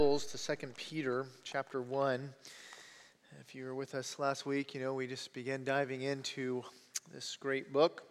To 2 Peter chapter 1. If you were with us last week, we just began diving into this great book,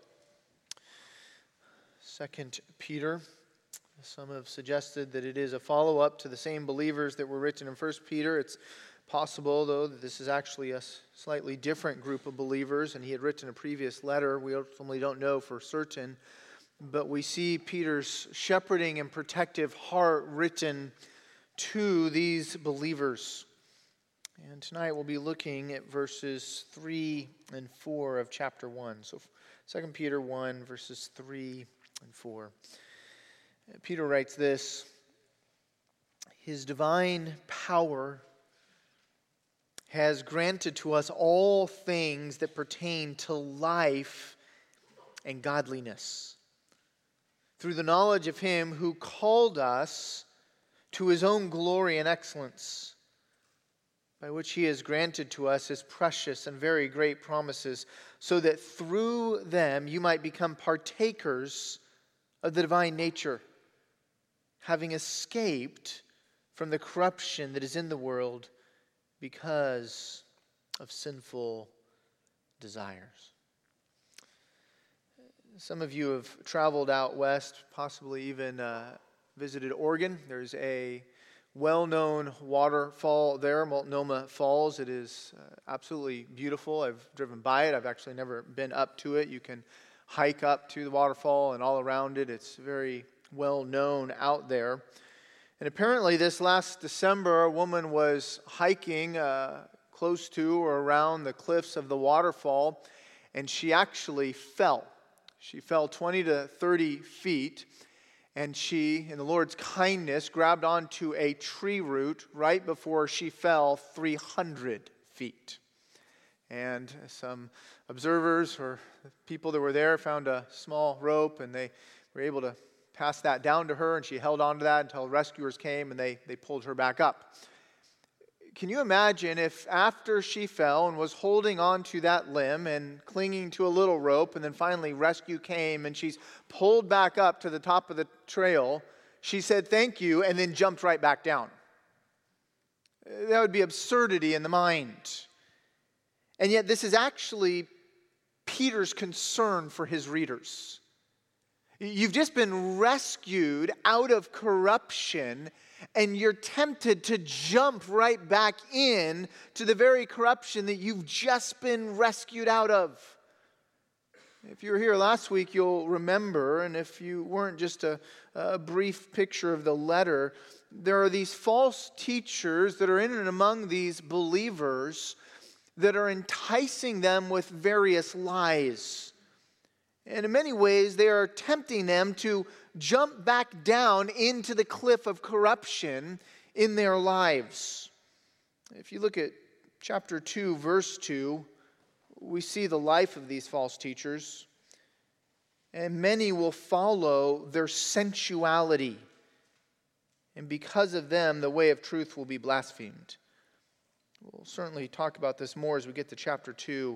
2 Peter. Some have suggested that it is a follow-up to the same believers that were written in 1 Peter. It's possible, though, that this is actually a slightly different group of believers, and he had written a previous letter. We ultimately don't know for certain, but we see Peter's shepherding and protective heart written to these believers. And tonight we'll be looking at verses 3 and 4 of chapter 1. So 2 Peter 1, verses 3 and 4. Peter writes this: His divine power has granted to us all things that pertain to life and godliness, through the knowledge of Him who called us to His own glory and excellence, by which He has granted to us His precious and very great promises, so that through them you might become partakers of the divine nature, having escaped from the corruption that is in the world because of sinful desires. Some of you have traveled out west, possibly even visited Oregon. There's a well-known waterfall there, Multnomah Falls. It is absolutely beautiful. I've driven by it. I've actually never been up to it. You can hike up to the waterfall and all around it. It's very well known out there. And apparently this last December, a woman was hiking close to or around the cliffs of the waterfall, and she actually fell. She fell 20 to 30 feet. And she, in the Lord's kindness, grabbed onto a tree root right before she fell 300 feet. And some observers or people that were there found a small rope, and they were able to pass that down to her, and she held on to that until rescuers came and they pulled her back up. Can you imagine if after she fell and was holding on to that limb and clinging to a little rope, and then finally rescue came and she's pulled back up to the top of the trail, she said thank you and then jumped right back down? That would be absurdity in the mind. And yet this is actually Peter's concern for his readers. You've just been rescued out of corruption, and you're tempted to jump right back in to the very corruption that you've just been rescued out of. If you were here last week, you'll remember, and if you weren't, just a brief picture of the letter, there are these false teachers that are in and among these believers that are enticing them with various lies. And in many ways, they are tempting them to jump back down into the cliff of corruption in their lives. If you look at chapter 2, verse 2, we see the life of these false teachers. And many will follow their sensuality. And because of them, the way of truth will be blasphemed. We'll certainly talk about this more as we get to chapter 2.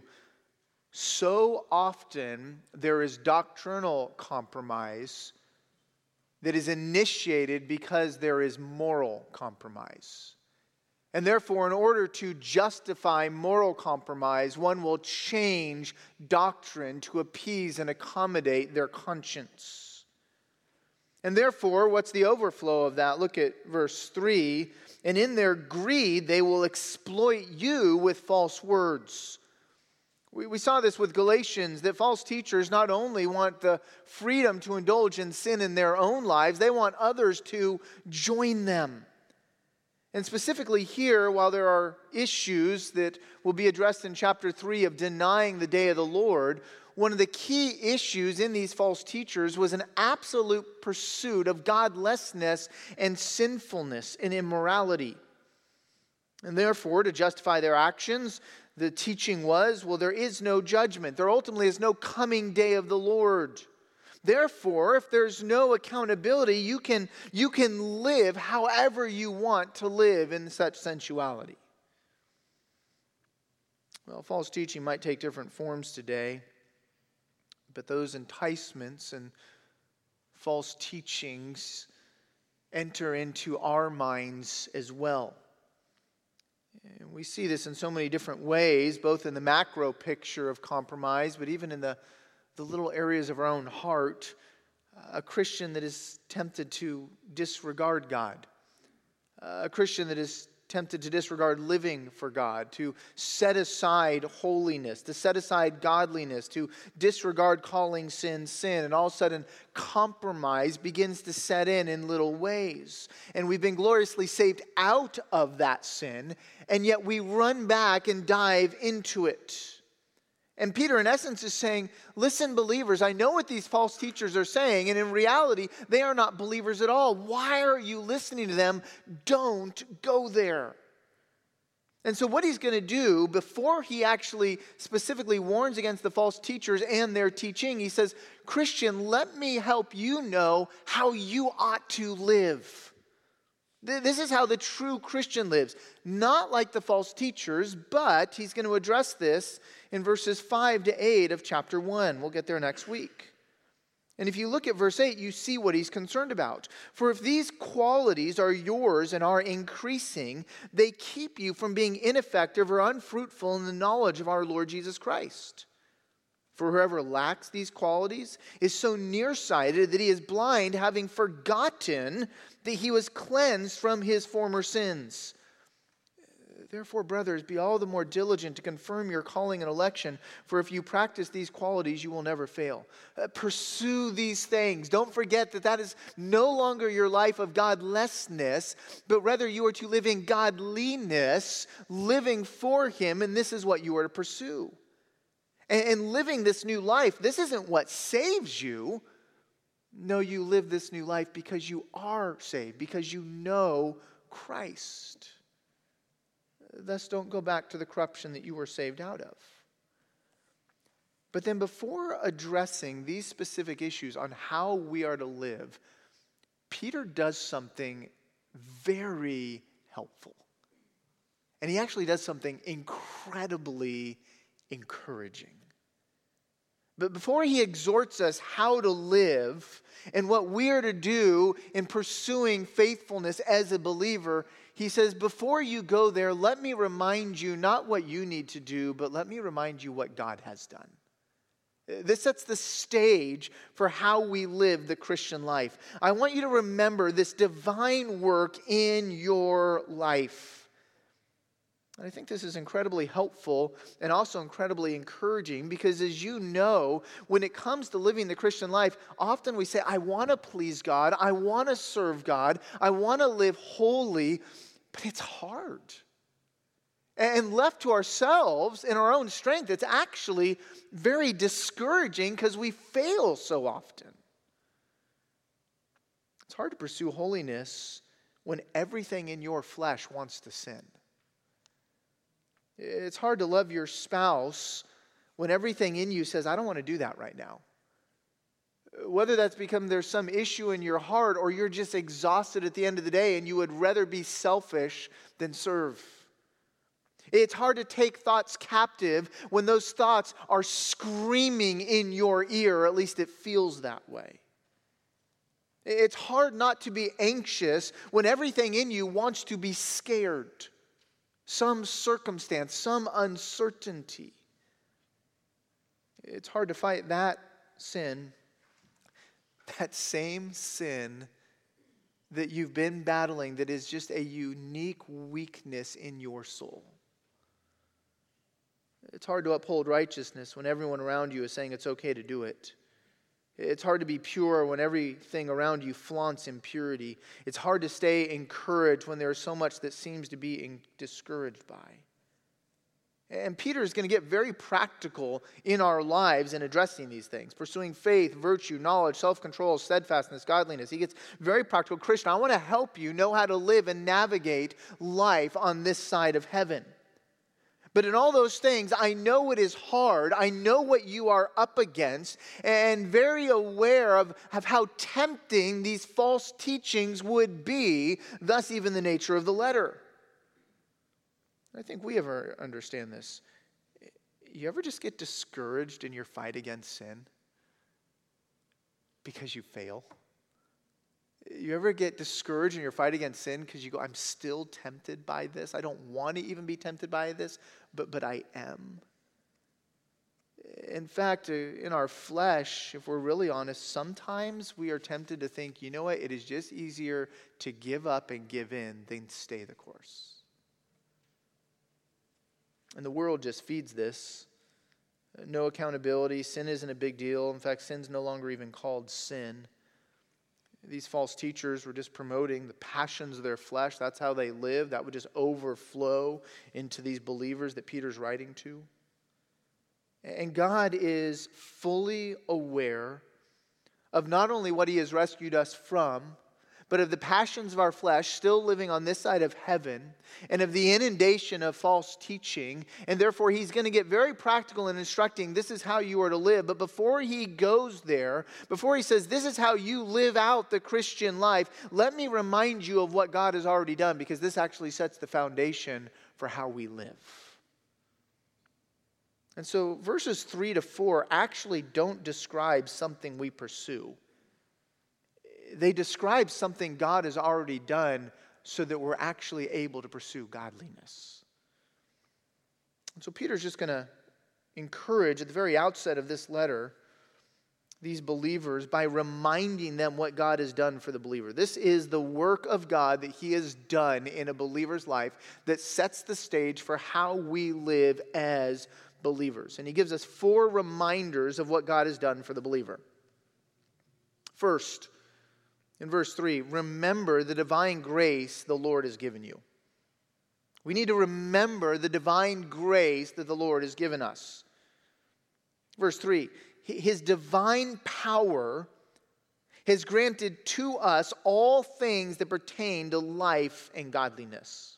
So often there is doctrinal compromise that is initiated because there is moral compromise. And therefore, in order to justify moral compromise, one will change doctrine to appease and accommodate their conscience. And therefore, what's the overflow of that? Look at verse 3. And in their greed, they will exploit you with false words. We saw this with Galatians, that false teachers not only want the freedom to indulge in sin in their own lives, they want others to join them. And specifically here, while there are issues that will be addressed in chapter 3 of denying the day of the Lord, one of the key issues in these false teachers was an absolute pursuit of godlessness and sinfulness and immorality. And therefore, to justify their actions, the teaching was, well, there is no judgment. There ultimately is no coming day of the Lord. Therefore, if there's no accountability, you can live however you want to live in such sensuality. Well, false teaching might take different forms today, but those enticements and false teachings enter into our minds as well. And we see this in so many different ways, both in the macro picture of compromise, but even in the little areas of our own heart. A Christian that is tempted to disregard God. A Christian that is tempted to disregard living for God, to set aside holiness, to set aside godliness, to disregard calling sin sin, and all of a sudden compromise begins to set in little ways. And we've been gloriously saved out of that sin, and yet we run back and dive into it. And Peter, in essence, is saying, listen, believers, I know what these false teachers are saying, and in reality, they are not believers at all. Why are you listening to them? Don't go there. And so what he's going to do, before he actually specifically warns against the false teachers and their teaching, he says, Christian, let me help you know how you ought to live. This is how the true Christian lives. Not like the false teachers, but he's going to address this in verses 5 to 8 of chapter 1. We'll get there next week. And if you look at verse 8, you see what he's concerned about. For if these qualities are yours and are increasing, they keep you from being ineffective or unfruitful in the knowledge of our Lord Jesus Christ. For whoever lacks these qualities is so nearsighted that he is blind, having forgotten that he was cleansed from his former sins. Therefore, brothers, be all the more diligent to confirm your calling and election, for if you practice these qualities, you will never fail. Pursue these things. Don't forget that that is no longer your life of godlessness, but rather you are to live in godliness, living for him, and this is what you are to pursue. And living this new life, this isn't what saves you. No, you live this new life because you are saved, because you know Christ. Thus, don't go back to the corruption that you were saved out of. But then before addressing these specific issues on how we are to live, Peter does something very helpful. And he actually does something incredibly encouraging. But before he exhorts us how to live and what we are to do in pursuing faithfulness as a believer, he says, before you go there, let me remind you not what you need to do, but let me remind you what God has done. This sets the stage for how we live the Christian life. I want you to remember this divine work in your life. And I think this is incredibly helpful and also incredibly encouraging because, as you know, when it comes to living the Christian life, often we say, I want to please God, I want to serve God, I want to live holy, but it's hard. And left to ourselves in our own strength, it's actually very discouraging because we fail so often. It's hard to pursue holiness when everything in your flesh wants to sin. It's hard to love your spouse when everything in you says, I don't want to do that right now. Whether that's because there's some issue in your heart or you're just exhausted at the end of the day and you would rather be selfish than serve. It's hard to take thoughts captive when those thoughts are screaming in your ear, or at least it feels that way. It's hard not to be anxious when everything in you wants to be scared. Some circumstance, some uncertainty. It's hard to fight that sin, that same sin that you've been battling that is just a unique weakness in your soul. It's hard to uphold righteousness when everyone around you is saying it's okay to do it. It's hard to be pure when everything around you flaunts impurity. It's hard to stay encouraged when there is so much that seems to be discouraged by. And Peter is going to get very practical in our lives in addressing these things. Pursuing faith, virtue, knowledge, self-control, steadfastness, godliness. He gets very practical. Christian, I want to help you know how to live and navigate life on this side of heaven. But in all those things, I know it is hard. I know what you are up against and very aware of how tempting these false teachings would be, thus even the nature of the letter. I think we ever understand this. You ever just get discouraged in your fight against sin because you fail? You ever get discouraged in your fight against sin because you go, I'm still tempted by this. I don't want to even be tempted by this, but I am. In fact, in our flesh, if we're really honest, sometimes we are tempted to think, you know what, it is just easier to give up and give in than stay the course. And the world just feeds this. No accountability. Sin isn't a big deal. In fact, sin's no longer even called sin. These false teachers were just promoting the passions of their flesh. That's how they live. That would just overflow into these believers that Peter's writing to. And God is fully aware of not only what he has rescued us from, but of the passions of our flesh still living on this side of heaven, and of the inundation of false teaching. And therefore, he's going to get very practical in instructing, this is how you are to live. But before he goes there, before he says, this is how you live out the Christian life, let me remind you of what God has already done, because this actually sets the foundation for how we live. And so verses 3 to 4 actually don't describe something we pursue. They describe something God has already done so that we're actually able to pursue godliness. And so Peter's just going to encourage at the very outset of this letter these believers by reminding them what God has done for the believer. This is the work of God that he has done in a believer's life that sets the stage for how we live as believers. And he gives us 4 reminders of what God has done for the believer. First, in verse 3, remember the divine grace the Lord has given you. We need to remember the divine grace that the Lord has given us. Verse 3, his divine power has granted to us all things that pertain to life and godliness.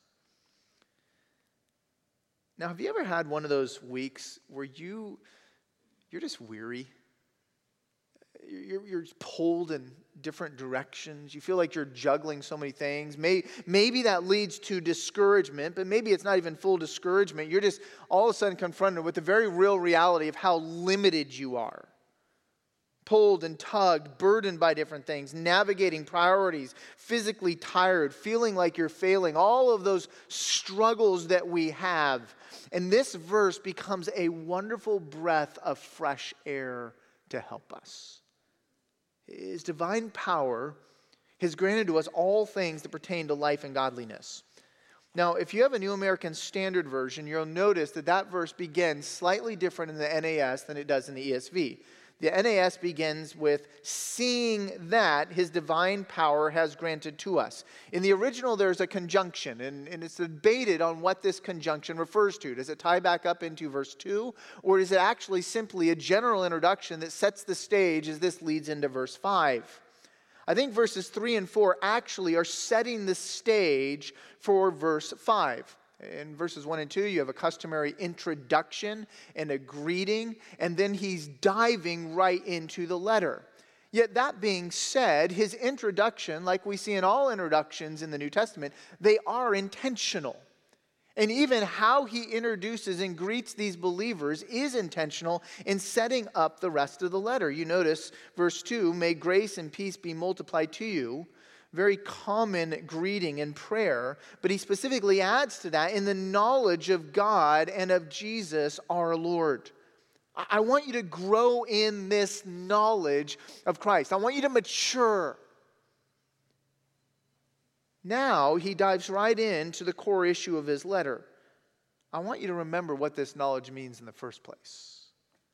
Now, have you ever had one of those weeks where you're just weary? You're pulled in different directions. You feel like you're juggling so many things. Maybe that leads to discouragement, but maybe it's not even full discouragement. You're just all of a sudden confronted with the very real reality of how limited you are. Pulled and tugged, burdened by different things, navigating priorities, physically tired, feeling like you're failing, all of those struggles that we have. And this verse becomes a wonderful breath of fresh air to help us. His divine power has granted to us all things that pertain to life and godliness. Now, if you have a New American Standard Version, you'll notice that verse begins slightly different in the NAS than it does in the ESV. The NAS begins with, seeing that his divine power has granted to us. In the original, there's a conjunction, and it's debated on what this conjunction refers to. Does it tie back up into verse 2, or is it actually simply a general introduction that sets the stage as this leads into verse 5? I think verses 3 and 4 actually are setting the stage for verse 5. In verses 1 and 2, you have a customary introduction and a greeting, and then he's diving right into the letter. Yet that being said, his introduction, like we see in all introductions in the New Testament, they are intentional. And even how he introduces and greets these believers is intentional in setting up the rest of the letter. You notice verse 2, may grace and peace be multiplied to you. Very common greeting and prayer, but he specifically adds to that in the knowledge of God and of Jesus our Lord. I want you to grow in this knowledge of Christ. I want you to mature. Now he dives right into the core issue of his letter. I want you to remember what this knowledge means in the first place.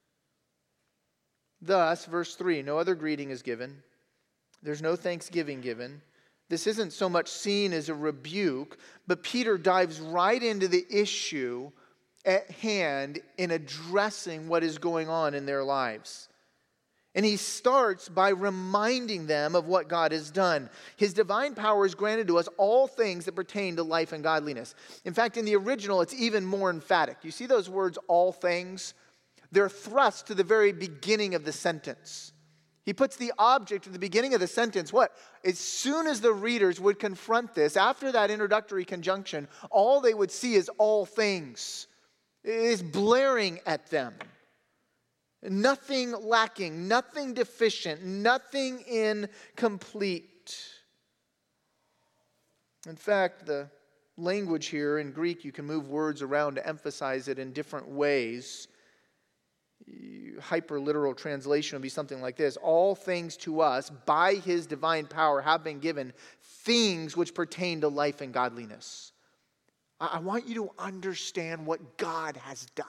Thus, verse 3, no other greeting is given. There's no thanksgiving given. This isn't so much seen as a rebuke, but Peter dives right into the issue at hand in addressing what is going on in their lives. And he starts by reminding them of what God has done. His divine power has granted to us all things that pertain to life and godliness. In fact, in the original, it's even more emphatic. You see those words, all things? They're thrust to the very beginning of the sentence. He puts the object at the beginning of the sentence. What? As soon as the readers would confront this, after that introductory conjunction, all they would see is all things. It is blaring at them. Nothing lacking, nothing deficient, nothing incomplete. In fact, the language here in Greek, you can move words around to emphasize it in different ways. Hyper-literal translation would be something like this: all things to us by his divine power have been given, things which pertain to life and godliness. I want you to understand what God has done.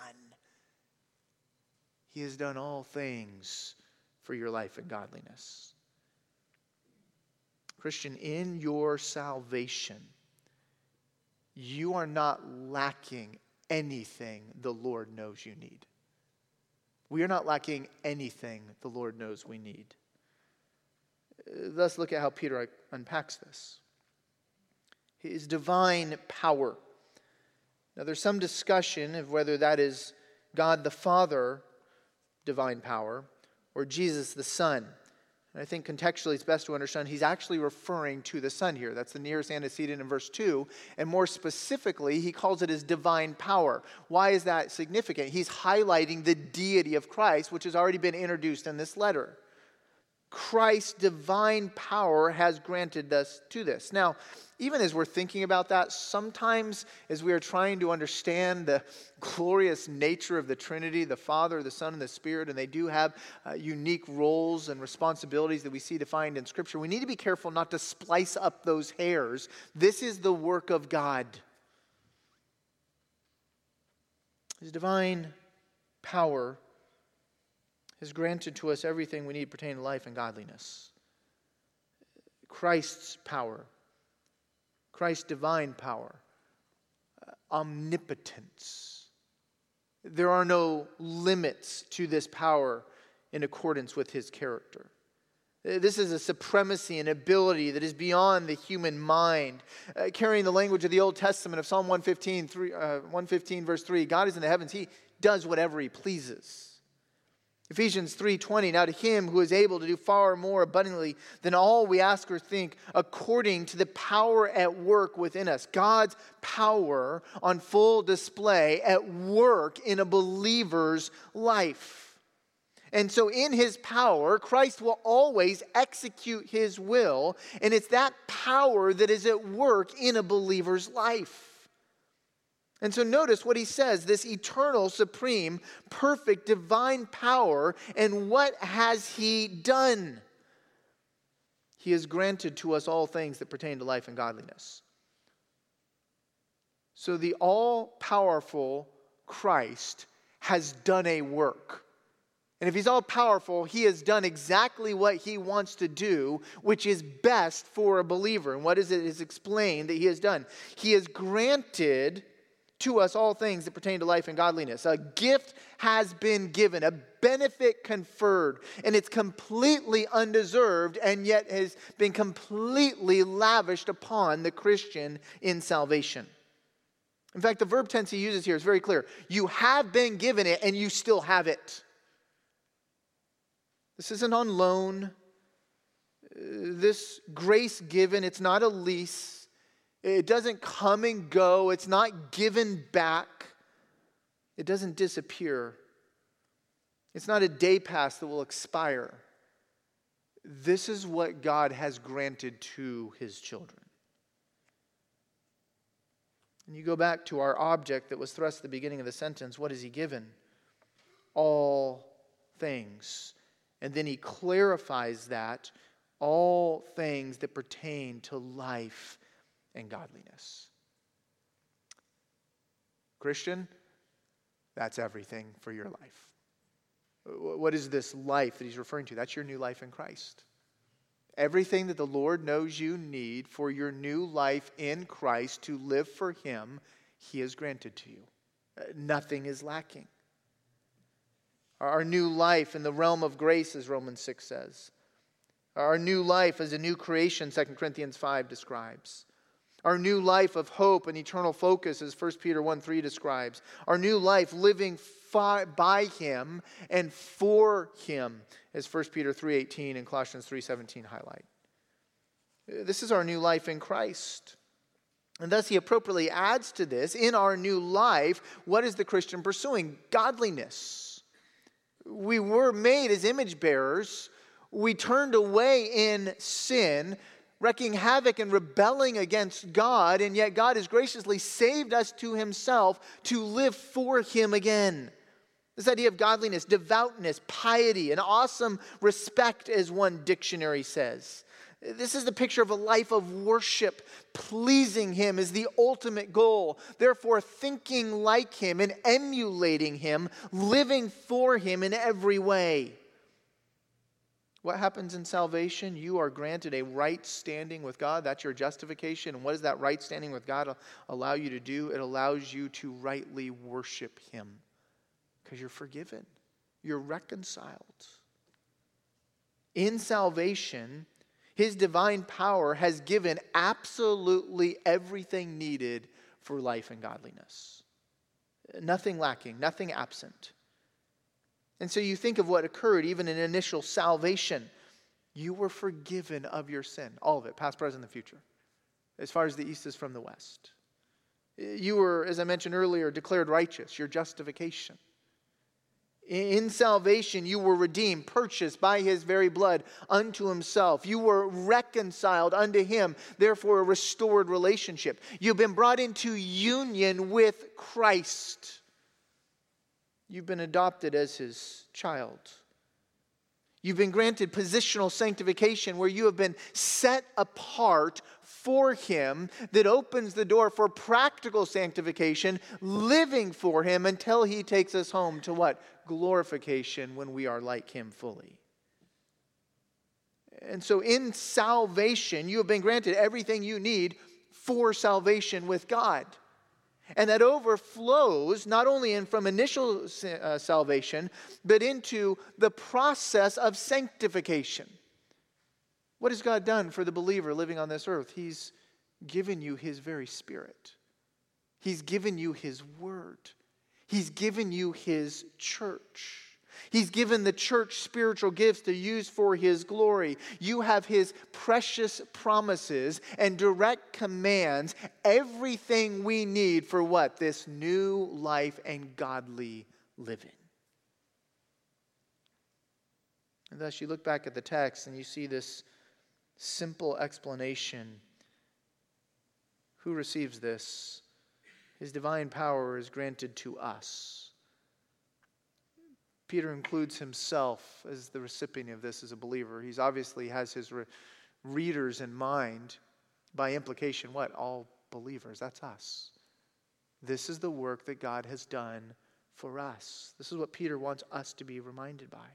He has done all things for your life and godliness. Christian, in your salvation, you are not lacking anything the Lord knows you need. We are not lacking anything the Lord knows we need. Let's look at how Peter unpacks this. His divine power. Now, there's some discussion of whether that is God the Father, divine power, or Jesus the Son. And I think contextually it's best to understand he's actually referring to the Son here. That's the nearest antecedent in verse 2. And more specifically, he calls it his divine power. Why is that significant? He's highlighting the deity of Christ, which has already been introduced in this letter. Christ's divine power has granted us to this. Now, even as we're thinking about that, sometimes as we are trying to understand the glorious nature of the Trinity, the Father, the Son, and the Spirit, and they do have unique roles and responsibilities that we see defined in Scripture, we need to be careful not to splice up those hairs. This is the work of God. His divine power has granted to us everything we need pertaining to life and godliness. Christ's power, Christ's divine power, omnipotence. There are no limits to this power in accordance with his character. This is a supremacy and ability that is beyond the human mind. Carrying the language of the Old Testament of Psalm 115, verse 3, God is in the heavens. He does whatever he pleases. Ephesians 3:20, now to him who is able to do far more abundantly than all we ask or think, according to the power at work within us. God's power on full display at work in a believer's life. And so in his power, Christ will always execute his will, and it's that power that is at work in a believer's life. And so notice what he says, this eternal, supreme, perfect, divine power, and what has he done? He has granted to us all things that pertain to life and godliness. So the all-powerful Christ has done a work. And if he's all-powerful, he has done exactly what he wants to do, which is best for a believer. And what is it is explained that he has done? He has granted to us all things that pertain to life and godliness. A gift has been given, a benefit conferred, and it's completely undeserved and yet has been completely lavished upon the Christian in salvation. In fact, the verb tense he uses here is very clear. You have been given it and you still have it. This isn't on loan. This grace given, it's not a lease. It doesn't come and go. It's not given back. It doesn't disappear. It's not a day pass that will expire. This is what God has granted to his children. And you go back to our object that was thrust at the beginning of the sentence. What has he given? All things. And then he clarifies that all things that pertain to life and godliness. Christian, that's everything for your life. What is this life that he's referring to? That's your new life in Christ. Everything that the Lord knows you need for your new life in Christ to live for him, he has granted to you. Nothing is lacking. Our new life in the realm of grace, as Romans 6 says. Our new life as a new creation, 2 Corinthians 5 describes. Our new life of hope and eternal focus, as 1 Peter 1:3 describes. Our new life living by him and for him, as 1 Peter 3:18 and Colossians 3:17 highlight. This is our new life in Christ. And thus he appropriately adds to this, in our new life, what is the Christian pursuing? Godliness. We were made as image bearers. We turned away in sin. wreaking havoc and rebelling against God, and yet God has graciously saved us to himself to live for him again. This idea of godliness, devoutness, piety, an awesome respect, as one dictionary says. This is the picture of a life of worship. Pleasing him is the ultimate goal. Therefore, thinking like him and emulating him, living for him in every way. What happens in salvation? You are granted a right standing with God. That's your justification. And what does that right standing with God allow you to do? It allows you to rightly worship him. Because you're forgiven. You're reconciled. In salvation, his divine power has given absolutely everything needed for life and godliness. Nothing lacking, nothing absent. And so you think of what occurred even in initial salvation. You were forgiven of your sin. All of it, past, present, and future. As far as the east is from the west. You were, as I mentioned earlier, declared righteous. Your justification. In salvation, you were redeemed, purchased by his very blood unto himself. You were reconciled unto him, therefore a restored relationship. You've been brought into union with Christ. You've been adopted as his child. You've been granted positional sanctification where you have been set apart for him, that opens the door for practical sanctification, living for him until he takes us home to what? Glorification, when we are like him fully. And so in salvation, you have been granted everything you need for salvation with God. And that overflows not only from initial salvation, but into the process of sanctification. What has God done for the believer living on this earth? He's given you his very Spirit. He's given you his word. He's given you his church. He's given the church spiritual gifts to use for his glory. You have his precious promises and direct commands, everything we need for what? This new life and godly living. And thus you look back at the text and you see this simple explanation. Who receives this? His divine power is granted to us. Peter includes himself as the recipient of this as a believer. He obviously has his readers in mind. By implication, what? All believers. That's us. This is the work that God has done for us. This is what Peter wants us to be reminded by.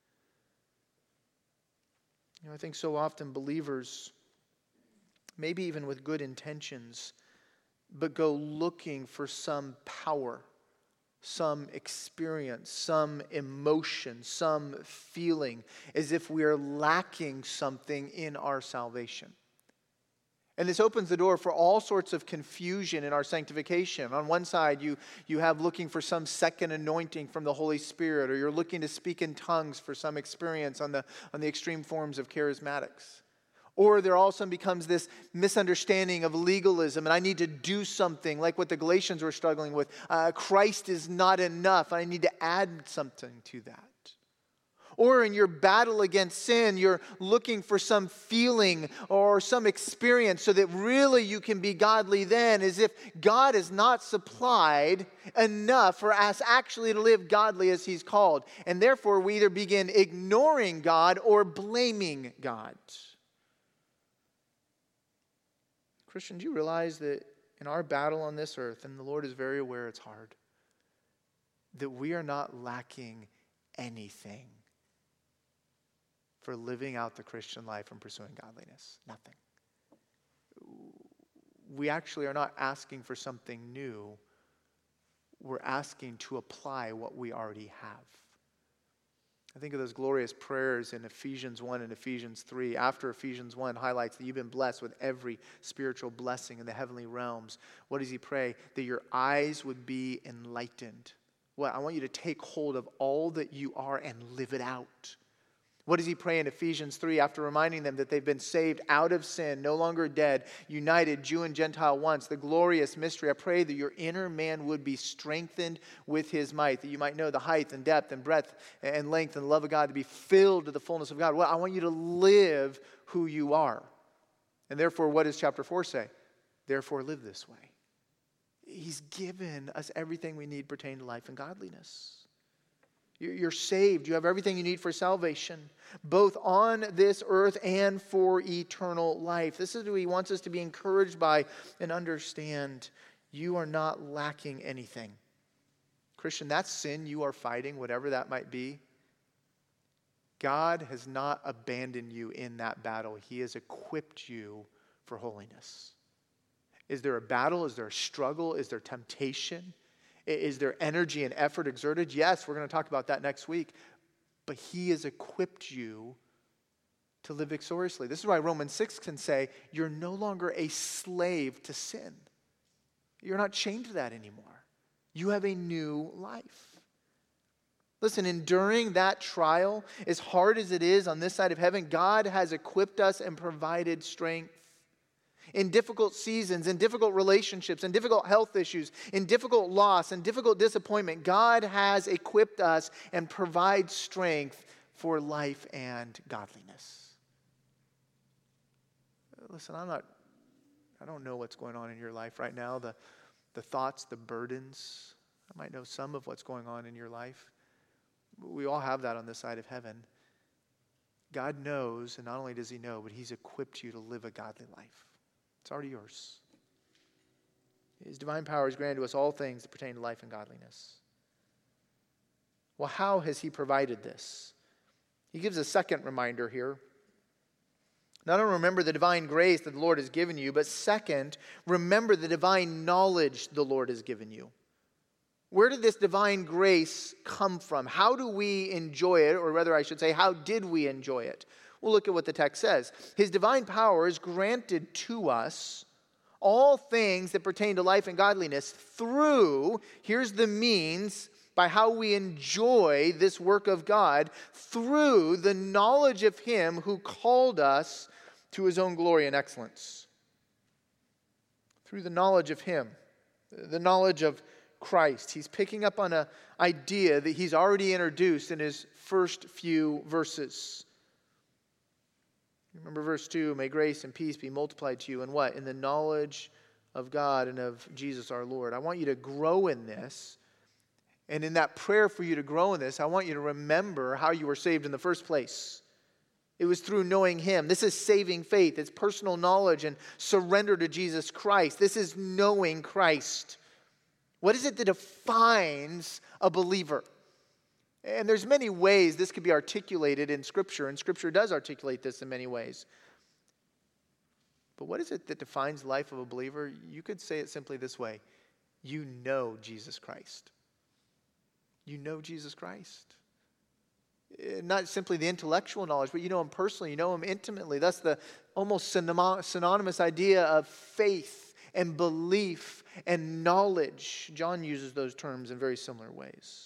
I think so often believers, maybe even with good intentions, but go looking for some power, some experience, some emotion, some feeling, as if we are lacking something in our salvation. And this opens the door for all sorts of confusion in our sanctification. On one side, you have looking for some second anointing from the Holy Spirit, or you're looking to speak in tongues for some experience on the extreme forms of charismatics. Or there also becomes this misunderstanding of legalism, and I need to do something like what the Galatians were struggling with. Christ is not enough. I need to add something to that. Or in your battle against sin, you're looking for some feeling or some experience so that really you can be godly then, as if God has not supplied enough for us actually to live godly as he's called. And therefore we either begin ignoring God or blaming God. Christian, do you realize that in our battle on this earth, and the Lord is very aware it's hard, that we are not lacking anything for living out the Christian life and pursuing godliness? Nothing. We actually are not asking for something new. We're asking to apply what we already have. I think of those glorious prayers in Ephesians 1 and Ephesians 3. After Ephesians 1 highlights that you've been blessed with every spiritual blessing in the heavenly realms. What does he pray? That your eyes would be enlightened. Well, I want you to take hold of all that you are and live it out. What does he pray in Ephesians 3 after reminding them that they've been saved out of sin, no longer dead, united, Jew and Gentile once, the glorious mystery? I pray that your inner man would be strengthened with his might, that you might know the height and depth and breadth and length and the love of God, to be filled to the fullness of God. Well, I want you to live who you are. And therefore, what does chapter 4 say? Therefore, live this way. He's given us everything we need pertaining to life and godliness. You're saved. You have everything you need for salvation, both on this earth and for eternal life. This is what he wants us to be encouraged by and understand. You are not lacking anything. Christian, that sin you are fighting, whatever that might be, God has not abandoned you in that battle. He has equipped you for holiness. Is there a battle? Is there a struggle? Is there temptation? Is there energy and effort exerted? Yes, we're going to talk about that next week. But he has equipped you to live victoriously. This is why Romans 6 can say, you're no longer a slave to sin. You're not chained to that anymore. You have a new life. Listen, enduring that trial, as hard as it is on this side of heaven, God has equipped us and provided strength. In difficult seasons, in difficult relationships, in difficult health issues, in difficult loss, in difficult disappointment, God has equipped us and provides strength for life and godliness. Listen, I don't know what's going on in your life right now, the thoughts, the burdens. I might know some of what's going on in your life. We all have that on this side of heaven. God knows, and not only does he know, but he's equipped you to live a godly life. It's already yours. His divine power has granted to us all things that pertain to life and godliness. Well, how has he provided this? He gives a second reminder here. Not only remember the divine grace that the Lord has given you, but second, remember the divine knowledge the Lord has given you. Where did this divine grace come from? How do we enjoy it? Or rather, I should say, how did we enjoy it? Well, look at what the text says. His divine power is granted to us all things that pertain to life and godliness through, here's the means by how we enjoy this work of God, through the knowledge of him who called us to his own glory and excellence. Through the knowledge of him, the knowledge of Christ. He's picking up on an idea that he's already introduced in his first few verses. Remember verse 2, may grace and peace be multiplied to you in what? In the knowledge of God and of Jesus our Lord. I want you to grow in this. And in that prayer for you to grow in this, I want you to remember how you were saved in the first place. It was through knowing him. This is saving faith. It's personal knowledge and surrender to Jesus Christ. This is knowing Christ. What is it that defines a believer? And there's many ways this could be articulated in Scripture, and Scripture does articulate this in many ways. But what is it that defines the life of a believer? You could say it simply this way. You know Jesus Christ. You know Jesus Christ. Not simply the intellectual knowledge, but you know him personally, you know him intimately. That's the almost synonymous idea of faith and belief and knowledge. John uses those terms in very similar ways.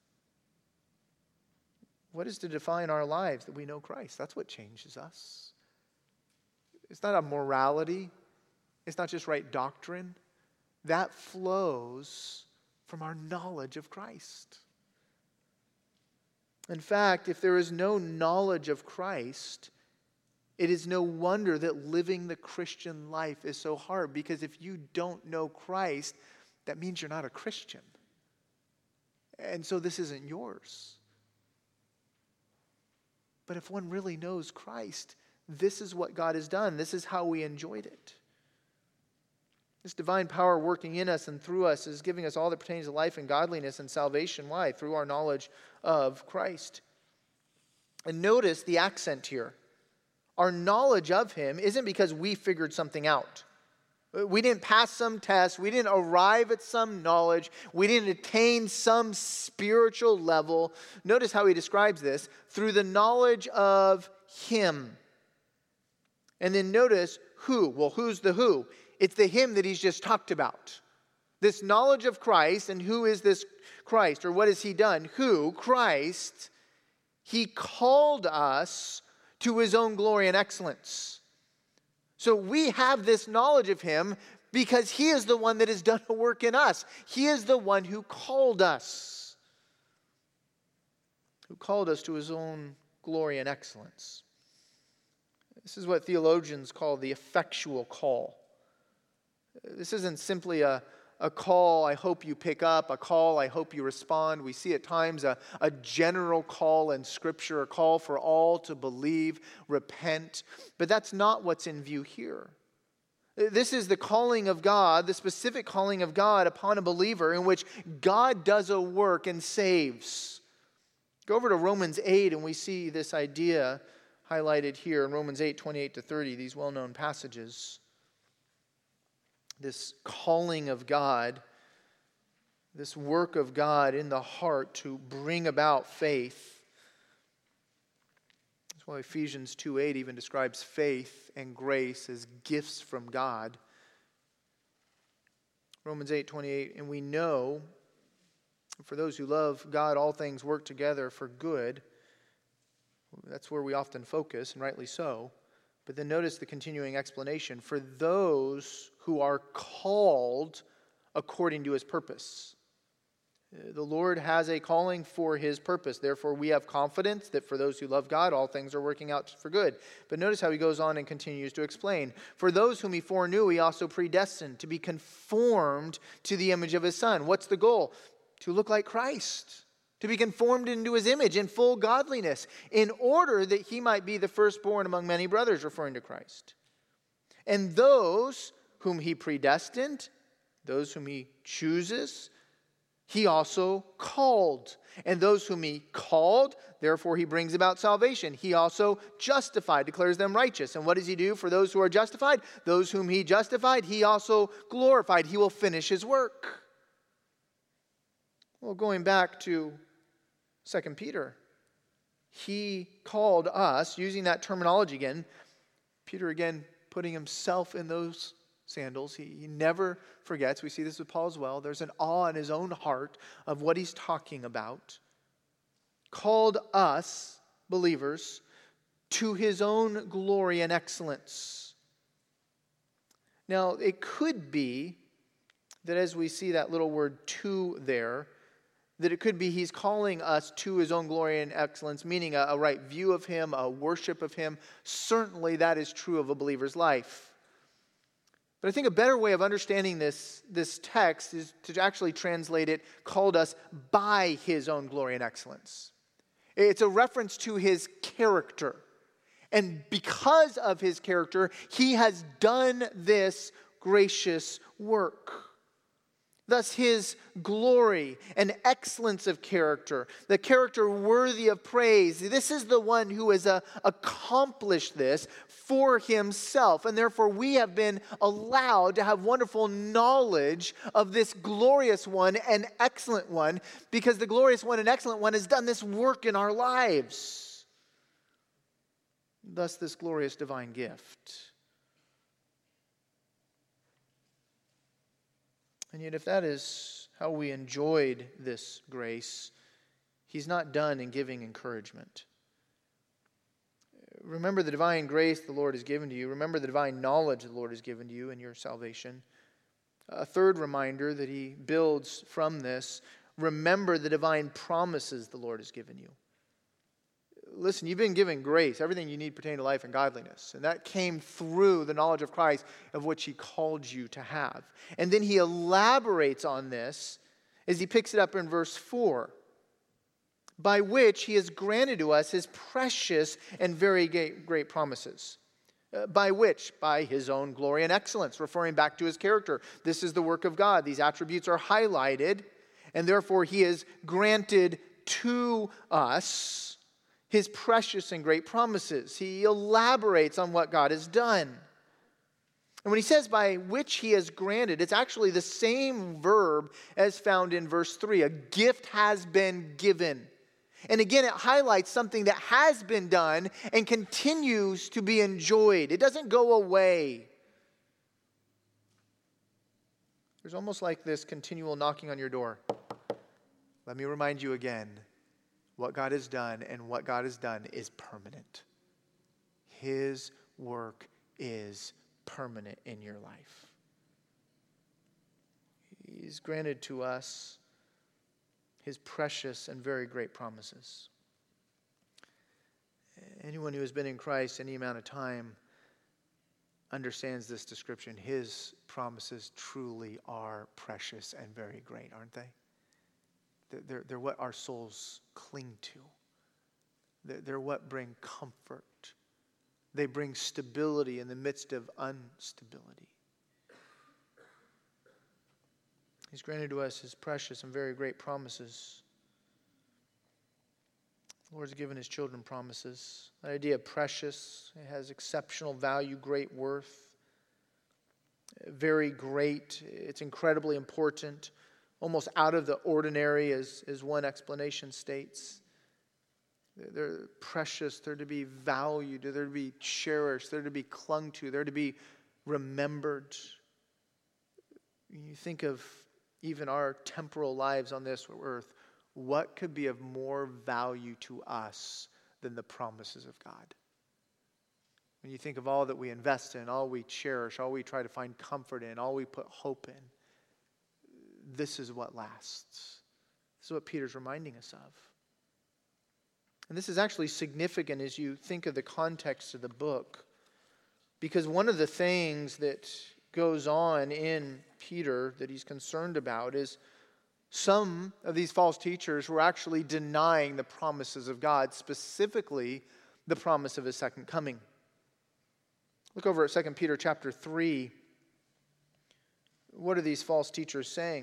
What is to define our lives? That we know Christ. That's what changes us. It's not a morality. It's not just right doctrine. That flows from our knowledge of Christ. In fact, if there is no knowledge of Christ, it is no wonder that living the Christian life is so hard, because if you don't know Christ, that means you're not a Christian. And so this isn't yours. But if one really knows Christ, this is what God has done. This is how we enjoyed it. This divine power working in us and through us is giving us all that pertains to life and godliness and salvation. Why? Through our knowledge of Christ. And notice the accent here. Our knowledge of him isn't because we figured something out. We didn't pass some test. We didn't arrive at some knowledge. We didn't attain some spiritual level. Notice how he describes this. Through the knowledge of him. And then notice who. Well, who's the who? It's the him that he's just talked about. This knowledge of Christ. And who is this Christ? Or what has he done? Who? Christ. He called us to his own glory and excellence. So we have this knowledge of him because he is the one that has done a work in us. He is the one who called us. Who called us to his own glory and excellence. This is what theologians call the effectual call. This isn't simply a call I hope you pick up, a call I hope you respond. We see at times a general call in Scripture, a call for all to believe, repent. But that's not what's in view here. This is the calling of God, the specific calling of God upon a believer in which God does a work and saves. Go over to Romans 8 and we see this idea highlighted here in Romans 8, 28-30, these well-known passages. This calling of God, this work of God in the heart to bring about faith. That's why Ephesians 2:8 even describes faith and grace as gifts from God. Romans 8:28, and we know, for those who love God, all things work together for good. That's where we often focus, and rightly so. But then notice the continuing explanation. For those who are called according to his purpose. The Lord has a calling for his purpose. Therefore, we have confidence that for those who love God, all things are working out for good. But notice how he goes on and continues to explain. For those whom he foreknew, he also predestined to be conformed to the image of his Son. What's the goal? To look like Christ. To be conformed into his image in full godliness, in order that he might be the firstborn among many brothers, referring to Christ. And those whom he predestined, those whom he chooses, he also called. And those whom he called, therefore he brings about salvation. He also justified, declares them righteous. And what does he do for those who are justified? Those whom he justified, he also glorified. He will finish his work. Well, going back to 2 Peter, he called us, using that terminology again, Peter again putting himself in those sandals. He never forgets. We see this with Paul as well. There's an awe in his own heart of what he's talking about. Called us, believers, to his own glory and excellence. Now, it could be that as we see that little word "to" there, that it could be he's calling us to his own glory and excellence, meaning a right view of him, a worship of him. Certainly that is true of a believer's life. But I think a better way of understanding this text is to actually translate it, called us by his own glory and excellence. It's a reference to his character. And because of his character, he has done this gracious work. Thus his glory and excellence of character, the character worthy of praise. This is the one who has accomplished this for himself. And therefore we have been allowed to have wonderful knowledge of this glorious one and excellent one, because the glorious one and excellent one has done this work in our lives. Thus this glorious divine gift. And yet if that is how we enjoyed this grace, he's not done in giving encouragement. Remember the divine grace the Lord has given to you. Remember the divine knowledge the Lord has given to you in your salvation. A third reminder that he builds from this, remember the divine promises the Lord has given you. Listen, you've been given grace, everything you need pertaining to life and godliness. And that came through the knowledge of Christ, of which he called you to have. And then he elaborates on this as he picks it up in verse 4. By which he has granted to us his precious and very great promises. By which? By his own glory and excellence, referring back to his character. This is the work of God. These attributes are highlighted, and therefore he has granted to us his precious and great promises. He elaborates on what God has done. And when he says by which he has granted, it's actually the same verb as found in verse 3. A gift has been given. And again, it highlights something that has been done and continues to be enjoyed. It doesn't go away. There's almost like this continual knocking on your door. Let me remind you again. What God has done, and what God has done is permanent. His work is permanent in your life. He's granted to us his precious and very great promises. Anyone who has been in Christ any amount of time understands this description. His promises truly are precious and very great, aren't they? They're what our souls cling to. They're what bring comfort. They bring stability in the midst of instability. He's granted to us his precious and very great promises. The Lord's given his children promises. That idea of precious, it has exceptional value, great worth. Very great. It's incredibly important. Almost out of the ordinary, as one explanation states. They're precious. They're to be valued. They're to be cherished. They're to be clung to. They're to be remembered. You think of even our temporal lives on this earth. What could be of more value to us than the promises of God? When you think of all that we invest in, all we cherish, all we try to find comfort in, all we put hope in, this is what lasts. This is what Peter's reminding us of. And this is actually significant as you think of the context of the book. Because one of the things that goes on in Peter that he's concerned about is some of these false teachers were actually denying the promises of God, specifically the promise of his second coming. Look over at 2 Peter chapter 3. What are these false teachers saying?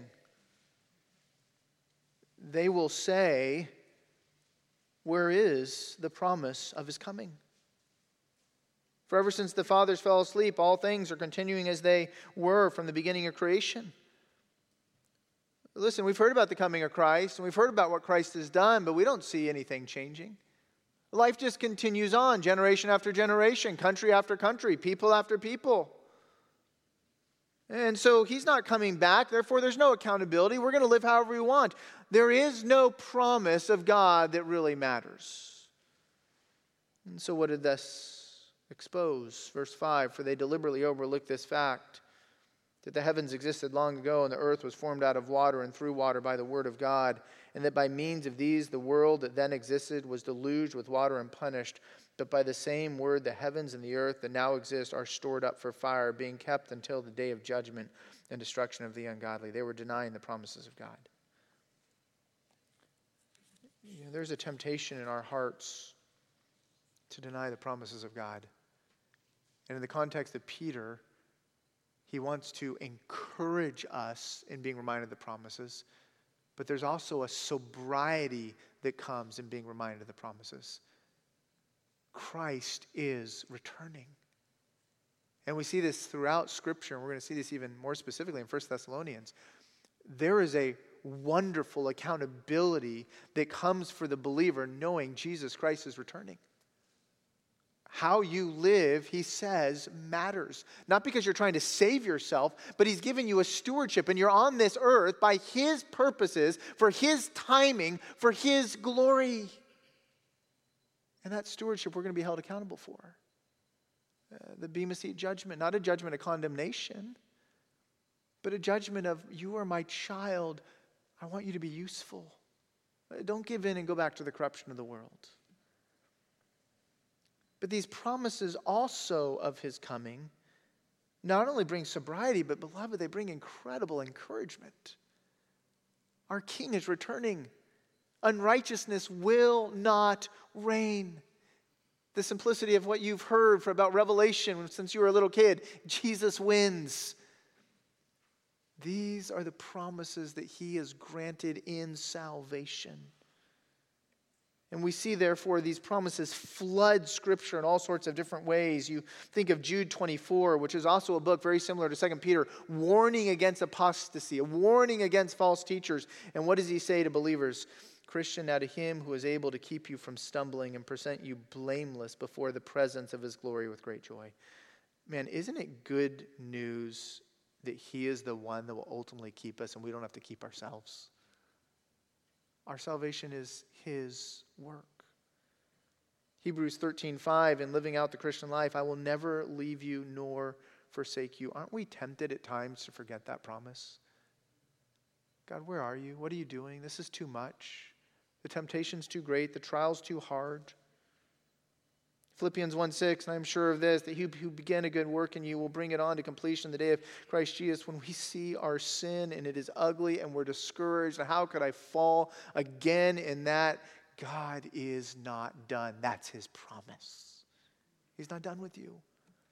They will say, where is the promise of his coming? For ever since the fathers fell asleep, all things are continuing as they were from the beginning of creation. Listen, we've heard about the coming of Christ, and we've heard about what Christ has done, but we don't see anything changing. Life just continues on, generation after generation, country after country, people after people. And so he's not coming back, therefore there's no accountability. We're going to live however we want. There is no promise of God that really matters. And so what did this expose? Verse 5, for they deliberately overlooked this fact, that the heavens existed long ago, and the earth was formed out of water and through water by the word of God, and that by means of these the world that then existed was deluged with water and punished. But by the same word the heavens and the earth that now exist are stored up for fire, being kept until the day of judgment and destruction of the ungodly. They were denying the promises of God. There's a temptation in our hearts to deny the promises of God. And in the context of Peter, he wants to encourage us in being reminded of the promises, but there's also a sobriety that comes in being reminded of the promises. Christ is returning. And we see this throughout Scripture, and we're going to see this even more specifically in 1 Thessalonians. There is a wonderful accountability that comes for the believer knowing Jesus Christ is returning. How you live, he says, matters. Not because you're trying to save yourself, but he's given you a stewardship, and you're on this earth by his purposes, for his timing, for his glory. And that stewardship we're going to be held accountable for. The Bema Seat judgment, not a judgment of condemnation, but a judgment of, you are my child, I want you to be useful. Don't give in and go back to the corruption of the world. But these promises also of his coming not only bring sobriety, but beloved, they bring incredible encouragement. Our King is returning. Unrighteousness will not reign. The simplicity of what you've heard about Revelation since you were a little kid, Jesus wins. These are the promises that he has granted in salvation. And we see, therefore, these promises flood Scripture in all sorts of different ways. You think of Jude 24, which is also a book very similar to 2 Peter, warning against apostasy, a warning against false teachers. And what does he say to believers? Christian, now to him who is able to keep you from stumbling and present you blameless before the presence of his glory with great joy. Man, isn't it good news that he is the one that will ultimately keep us and we don't have to keep ourselves? Our salvation is his work. Hebrews 13:5, in living out the Christian life, I will never leave you nor forsake you. Aren't we tempted at times to forget that promise? God, where are you? What are you doing? This is too much. The temptation's too great. The trial's too hard. Philippians 1:6, and I'm sure of this, that he who began a good work in you will bring it on to completion the day of Christ Jesus. When we see our sin and it is ugly and we're discouraged, and how could I fall again in that? God is not done. That's his promise. He's not done with you.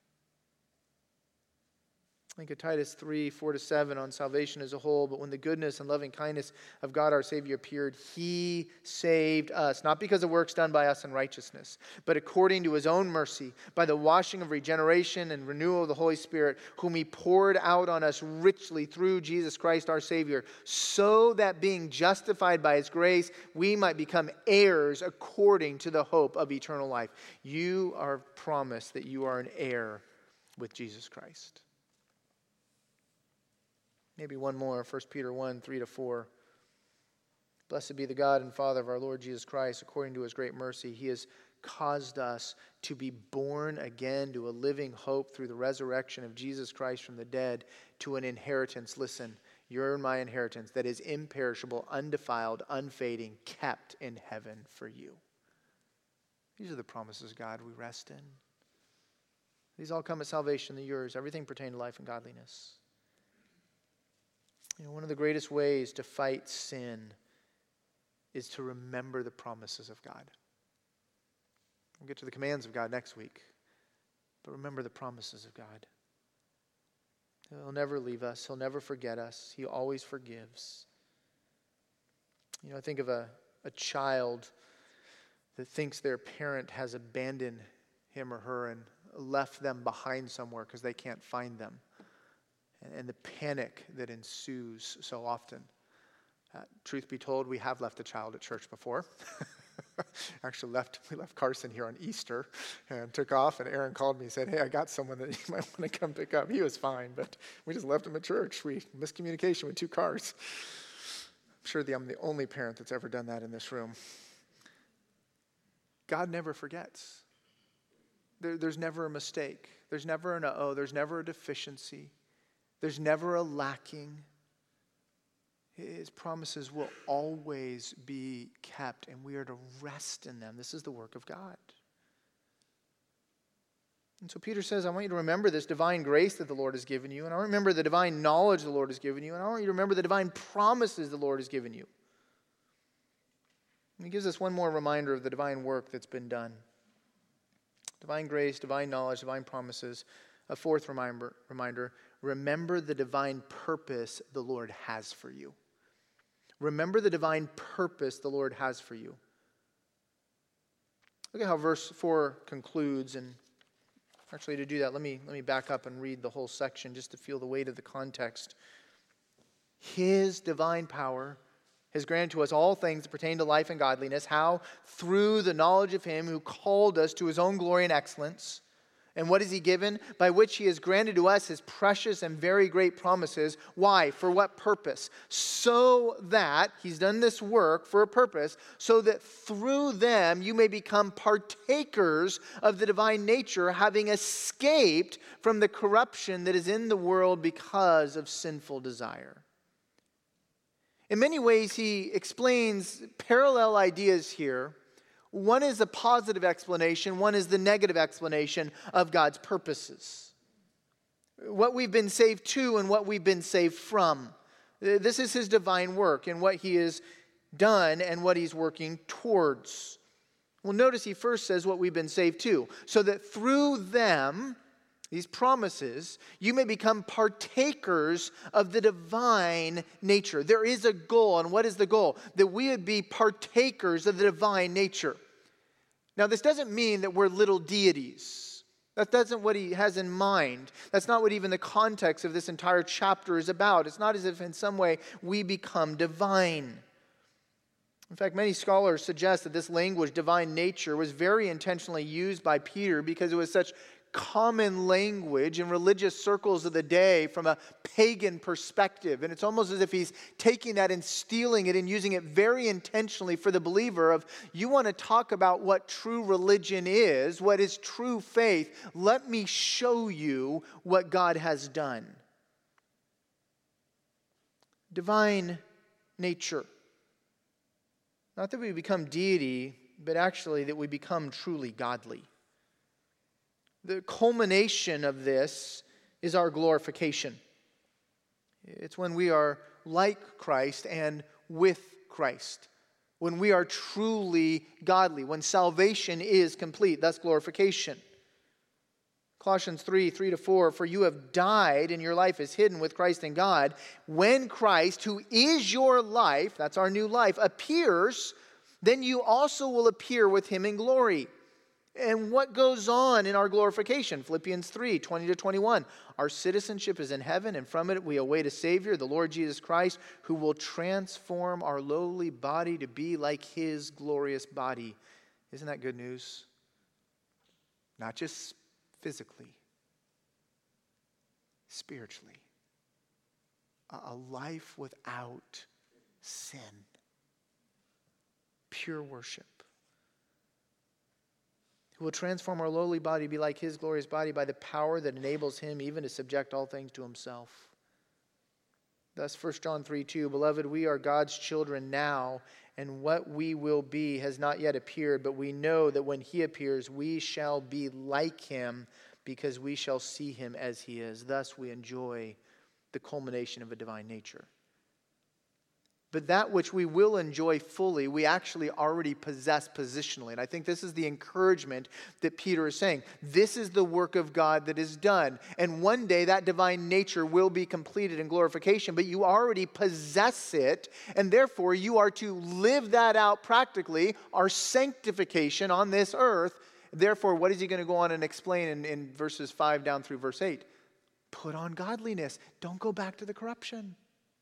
I think of Titus 3:4-7 on salvation as a whole. But when the goodness and loving kindness of God our Savior appeared, he saved us, not because of works done by us in righteousness, but according to his own mercy, by the washing of regeneration and renewal of the Holy Spirit, whom he poured out on us richly through Jesus Christ our Savior, so that being justified by his grace, we might become heirs according to the hope of eternal life. You are promised that you are an heir with Jesus Christ. Maybe one more, 1 Peter 1:3-4. Blessed be the God and Father of our Lord Jesus Christ. According to his great mercy, he has caused us to be born again to a living hope through the resurrection of Jesus Christ from the dead, to an inheritance. Listen, you're my inheritance that is imperishable, undefiled, unfading, kept in heaven for you. These are the promises, God, we rest in. These all come at salvation, they're yours. Everything pertaining to life and godliness. One of the greatest ways to fight sin is to remember the promises of God. We'll get to the commands of God next week, but remember the promises of God. He'll never leave us. He'll never forget us. He always forgives. I think of a child that thinks their parent has abandoned him or her and left them behind somewhere because they can't find them. And the panic that ensues so often. Truth be told, we have left a child at church before. Actually, we left Carson here on Easter and took off, and Aaron called me and said, hey, I got someone that you might want to come pick up. He was fine, but we just left him at church. We miscommunication with 2 cars. I'm sure I'm the only parent that's ever done that in this room. God never forgets. There's never a mistake. There's never an uh-oh. There's never a deficiency. There's never a lacking. His promises will always be kept, and we are to rest in them. This is the work of God. And so Peter says, I want you to remember this divine grace that the Lord has given you, and I remember the divine knowledge the Lord has given you, and I want you to remember the divine promises the Lord has given you. And he gives us one more reminder of the divine work that's been done. Divine grace, divine knowledge, divine promises. A fourth reminder, remember the divine purpose the Lord has for you. Remember the divine purpose the Lord has for you. Look at how verse 4 concludes. And actually, to do that, let me back up and read the whole section just to feel the weight of the context. His divine power has granted to us all things that pertain to life and godliness. How? Through the knowledge of him who called us to his own glory and excellence. And what has he given? By which he has granted to us his precious and very great promises. Why? For what purpose? So that, he's done this work for a purpose, so that through them you may become partakers of the divine nature, having escaped from the corruption that is in the world because of sinful desire. In many ways, he explains parallel ideas here. One is a positive explanation, one is the negative explanation of God's purposes. What we've been saved to and what we've been saved from. This is his divine work and what he has done and what he's working towards. Well, notice he first says what we've been saved to. So that through them, these promises, you may become partakers of the divine nature. There is a goal, and what is the goal? That we would be partakers of the divine nature. Now, this doesn't mean that we're little deities. That isn't what he has in mind. That's not what even the context of this entire chapter is about. It's not as if in some way we become divine. In fact, many scholars suggest that this language, divine nature, was very intentionally used by Peter because it was such common language in religious circles of the day from a pagan perspective. And it's almost as if he's taking that and stealing it and using it very intentionally for the believer of, you want to talk about what true religion is, what is true faith, let me show you what God has done. Divine nature. Not that we become deity, but actually that we become truly godly. The culmination of this is our glorification. It's when we are like Christ and with Christ. When we are truly godly. When salvation is complete. That's glorification. Colossians 3:3-4, for you have died and your life is hidden with Christ in God. When Christ, who is your life, that's our new life, appears, then you also will appear with him in glory. And what goes on in our glorification? Philippians 3:20-21. Our citizenship is in heaven, and from it we await a Savior, the Lord Jesus Christ, who will transform our lowly body to be like his glorious body. Isn't that good news? Not just physically, spiritually. A life without sin. Pure worship. Who will transform our lowly body to be like his glorious body by the power that enables him even to subject all things to himself. Thus 1 John 3:2, beloved, we are God's children now, and what we will be has not yet appeared, but we know that when he appears, we shall be like him, because we shall see him as he is. Thus we enjoy the culmination of a divine nature. But that which we will enjoy fully, we actually already possess positionally. And I think this is the encouragement that Peter is saying. This is the work of God that is done. And one day that divine nature will be completed in glorification, but you already possess it. And therefore you are to live that out practically, our sanctification on this earth. Therefore, what is he going to go on and explain in verses 5 down through verse 8? Put on godliness. Don't go back to the corruption.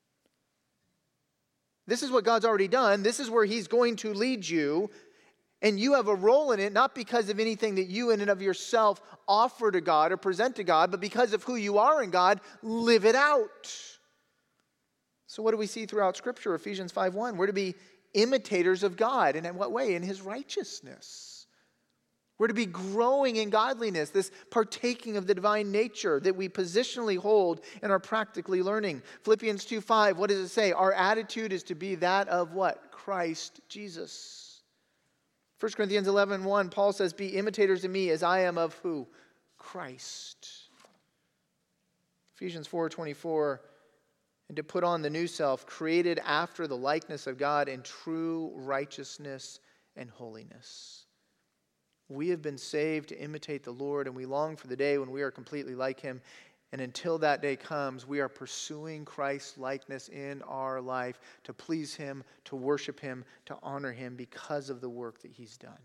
This is what God's already done. This is where he's going to lead you. And you have a role in it, not because of anything that you in and of yourself offer to God or present to God, but because of who you are in God. Live it out. So what do we see throughout Scripture? Ephesians 5:1. We're to be imitators of God. And in what way? In his righteousness. We're to be growing in godliness, this partaking of the divine nature that we positionally hold and are practically learning. Philippians 2:5, what does it say? Our attitude is to be that of what? Christ Jesus. 1 Corinthians 11:1, Paul says, be imitators of me as I am of who? Christ. Ephesians 4:24, and to put on the new self, created after the likeness of God in true righteousness and holiness. We have been saved to imitate the Lord, and we long for the day when we are completely like him. And until that day comes, we are pursuing Christ's likeness in our life to please him, to worship him, to honor him because of the work that he's done.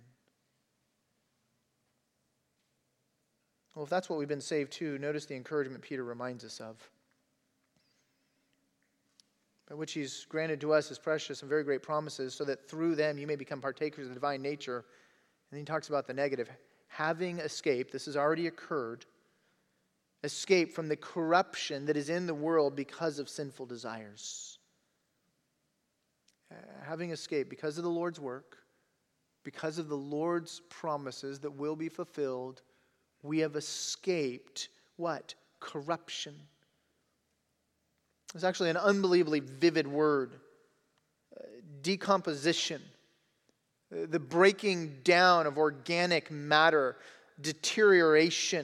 Well, if that's what we've been saved to, notice the encouragement Peter reminds us of. By which he's granted to us his precious and very great promises, so that through them you may become partakers of the divine nature. And then he talks about the negative. Having escaped, this has already occurred, escape from the corruption that is in the world because of sinful desires. Having escaped because of the Lord's work, because of the Lord's promises that will be fulfilled, we have escaped what? Corruption. It's actually an unbelievably vivid word. Decomposition. The breaking down of organic matter, deterioration.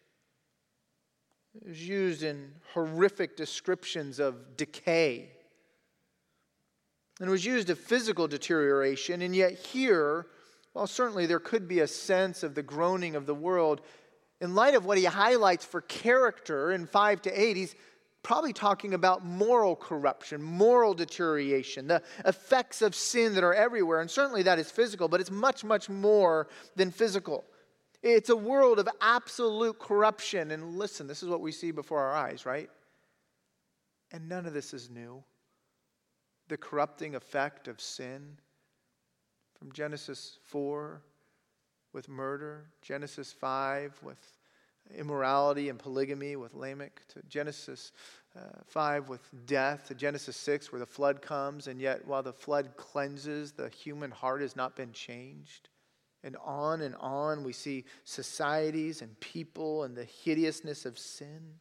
It was used in horrific descriptions of decay. And it was used of physical deterioration, and yet here, while certainly there could be a sense of the groaning of the world, in light of what he highlights for character in 5-8, he's probably talking about moral corruption, moral deterioration, the effects of sin that are everywhere. And certainly that is physical, but it's much, much more than physical. It's a world of absolute corruption. And listen, this is what we see before our eyes, right? And none of this is new. The corrupting effect of sin from Genesis 4 with murder, Genesis 5 with immorality and polygamy with Lamech, to Genesis 5 with death, to Genesis 6 where the flood comes, and yet while the flood cleanses, the human heart has not been changed. And on we see societies and people and the hideousness of sin.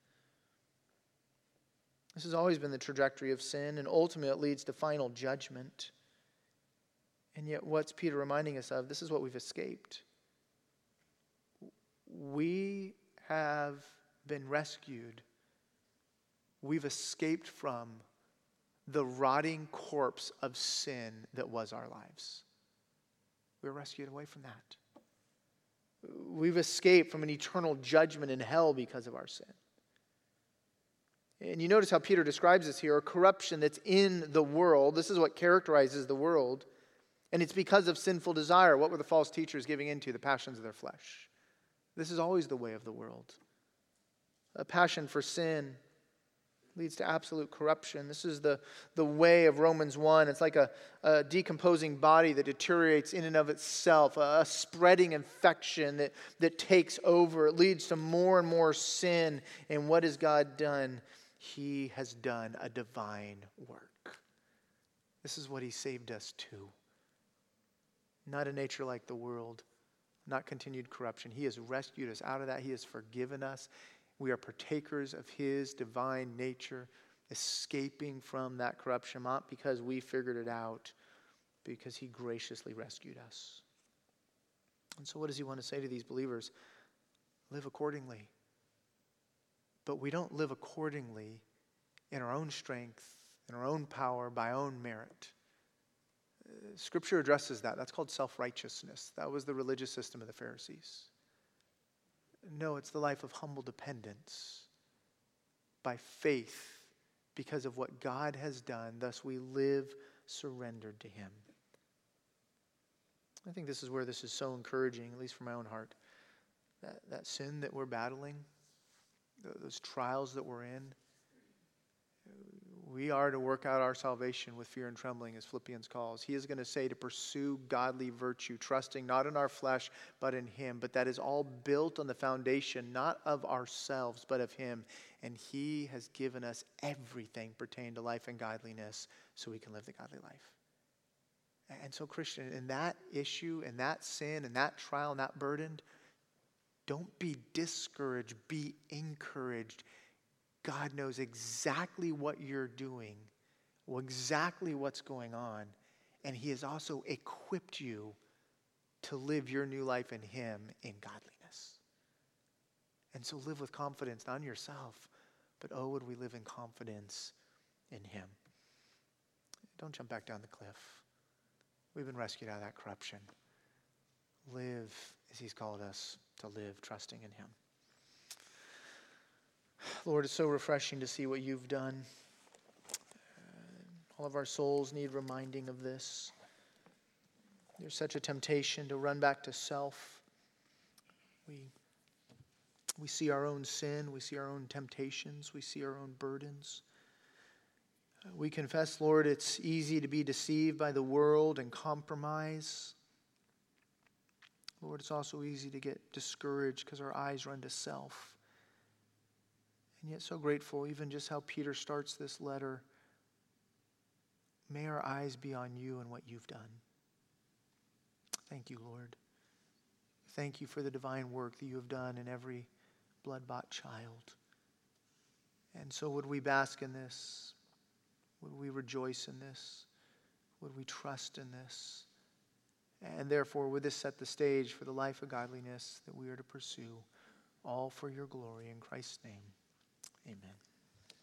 This has always been the trajectory of sin, and ultimately it leads to final judgment. And yet what's Peter reminding us of? This is what we've escaped. We have been rescued. We've escaped from the rotting corpse of sin that was our lives. We were rescued away from that. We've escaped from an eternal judgment in hell because of our sin. And you notice how Peter describes this here, a corruption that's in the world. This is what characterizes the world. And it's because of sinful desire. What were the false teachers giving into? The passions of their flesh. This is always the way of the world. A passion for sin leads to absolute corruption. This is the way of Romans 1. It's like a decomposing body that deteriorates in and of itself, a spreading infection that takes over. It leads to more and more sin. And what has God done? He has done a divine work. This is what He saved us to. Not a nature like the world, not continued corruption. He has rescued us out of that. He has forgiven us. We are partakers of His divine nature, escaping from that corruption, not because we figured it out, because He graciously rescued us. And so what does He want to say to these believers? Live accordingly. But we don't live accordingly in our own strength, in our own power, by our own merit. Scripture addresses that. That's called self-righteousness. That was the religious system of the Pharisees. No, it's the life of humble dependence by faith because of what God has done. Thus we live surrendered to Him. I think this is where this is so encouraging, at least for my own heart. That sin that we're battling, those trials that we're in, we are to work out our salvation with fear and trembling, as Philippians calls. He is going to say to pursue godly virtue, trusting not in our flesh, but in Him. But that is all built on the foundation, not of ourselves, but of Him. And He has given us everything pertaining to life and godliness so we can live the godly life. And so, Christian, in that issue, in that sin, in that trial, in that burden, don't be discouraged, be encouraged. God knows exactly what you're doing, exactly what's going on, and He has also equipped you to live your new life in Him in godliness. And so live with confidence, not in yourself, but oh, would we live in confidence in Him. Don't jump back down the cliff. We've been rescued out of that corruption. Live as He's called us to live, trusting in Him. Lord, it's so refreshing to see what You've done. All of our souls need reminding of this. There's such a temptation to run back to self. We see our own sin. We see our own temptations. We see our own burdens. We confess, Lord, it's easy to be deceived by the world and compromise. Lord, it's also easy to get discouraged because our eyes run to self. And yet so grateful, even just how Peter starts this letter. May our eyes be on You and what You've done. Thank You, Lord. Thank You for the divine work that You have done in every blood-bought child. And so would we bask in this? Would we rejoice in this? Would we trust in this? And therefore, would this set the stage for the life of godliness that we are to pursue, all for Your glory in Christ's name. Amen.